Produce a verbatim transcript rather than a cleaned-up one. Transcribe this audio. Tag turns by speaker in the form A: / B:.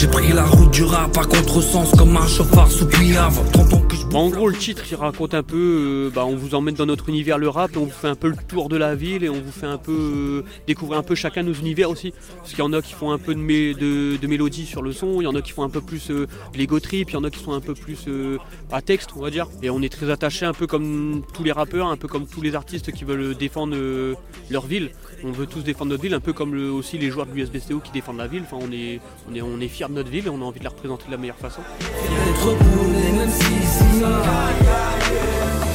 A: J'ai pris la route du rap à contresens comme un chauffard sous Piave. trente ans que je
B: Bah en gros le titre il raconte un peu, euh, bah, on vous emmène dans notre univers le rap et on vous fait un peu le tour de la ville et on vous fait un peu euh, découvrir un peu chacun nos univers aussi. Parce qu'il y en a qui font un peu de, mé de, de mélodie sur le son, il y en a qui font un peu plus euh, l'ego trip, il y en a qui sont un peu plus euh, à texte on va dire. Et on est très attachés un peu comme tous les rappeurs, un peu comme tous les artistes qui veulent défendre euh, leur ville. On veut tous défendre notre ville, un peu comme le, aussi les joueurs de l'U S B C O qui défendent la ville. Enfin on est, on est, on est fiers de notre ville et on a envie de la représenter de la meilleure façon.
A: Fier d'être beau, même si c'est